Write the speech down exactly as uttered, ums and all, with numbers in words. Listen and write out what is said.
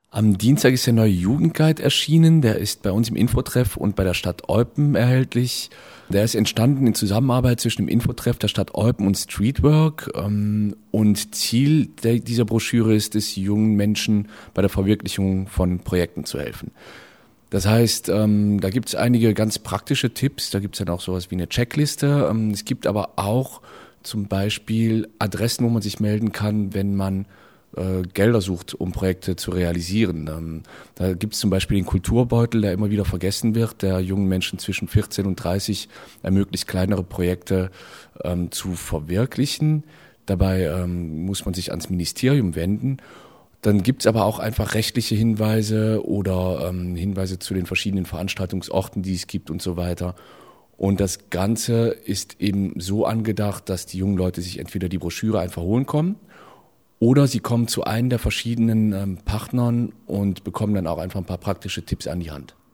Am Dienstag ist der neue Jugendguide erschienen. Der ist bei uns im Infotreff und bei der Stadt Eupen erhältlich. Der ist entstanden in Zusammenarbeit zwischen dem Infotreff der Stadt Eupen und Streetwork. Und Ziel dieser Broschüre ist es, jungen Menschen bei der Verwirklichung von Projekten zu helfen. Das heißt, ähm, da gibt es einige ganz praktische Tipps. Da gibt es dann auch sowas wie eine Checkliste. Ähm, es gibt aber auch zum Beispiel Adressen, wo man sich melden kann, wenn man äh, Gelder sucht, um Projekte zu realisieren. Ähm, da gibt es zum Beispiel den Kulturbeutel, der immer wieder vergessen wird, der jungen Menschen zwischen vierzehn und dreißig ermöglicht, kleinere Projekte ähm, zu verwirklichen. Dabei ähm, muss man sich ans Ministerium wenden. Dann gibt's aber auch einfach rechtliche Hinweise oder ähm, Hinweise zu den verschiedenen Veranstaltungsorten, die es gibt und so weiter. Und das Ganze ist eben so angedacht, dass die jungen Leute sich entweder die Broschüre einfach holen kommen oder sie kommen zu einem der verschiedenen ähm, Partnern und bekommen dann auch einfach ein paar praktische Tipps an die Hand.